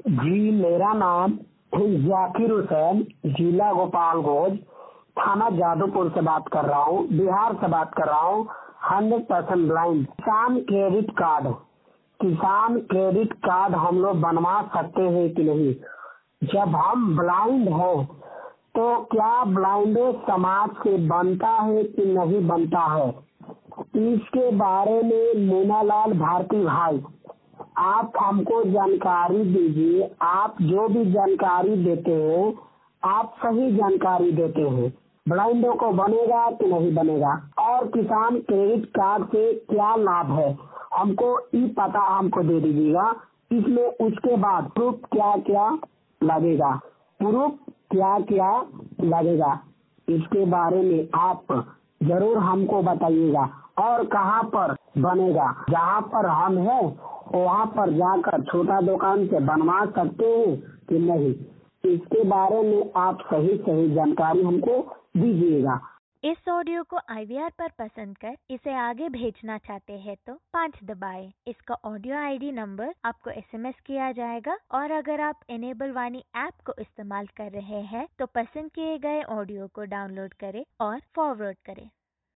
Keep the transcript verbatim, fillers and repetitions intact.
जी, मेरा नाम जाकिर हुसैन, जिला गोपालगंज, थाना जादूपुर से बात कर रहा हूँ, बिहार से बात कर रहा हूँ। हंड्रेड परसेंट ब्लाइंड किसान क्रेडिट कार्ड किसान क्रेडिट कार्ड हम लोग बनवा सकते हैं कि नहीं? जब हम ब्लाइंड हैं तो क्या ब्लाइंडो समाज से बनता है कि नहीं बनता है? इसके बारे में मुन्नालाल भारती भाई, आप हमको जानकारी दीजिए। आप जो भी जानकारी देते हैं आप सही जानकारी देते हैं। ब्लाइंडों को बनेगा कि नहीं बनेगा, और किसान क्रेडिट कार्ड से क्या लाभ है हमको ई पता हमको दे दीजिएगा। इसमें उसके बाद प्रूफ क्या क्या लगेगा प्रूफ क्या क्या लगेगा इसके बारे में आप जरूर हमको बताइएगा। और कहाँ पर बनेगा? जहाँ पर हम हैं वहाँ पर जाकर छोटा दुकान से बनवा सकते हैं कि नहीं? इसके बारे में आप सही सही जानकारी हमको दीजिएगा। इस ऑडियो को आई वी आर पर पसंद कर इसे आगे भेजना चाहते हैं तो पाँच दबाएं। इसका ऑडियो आई डी नंबर आपको एस एम एस किया जाएगा, और अगर आप इनेबल वाणी ऐप को इस्तेमाल कर रहे हैं तो पसंद किए गए ऑडियो को डाउनलोड करें और फॉरवर्ड करें।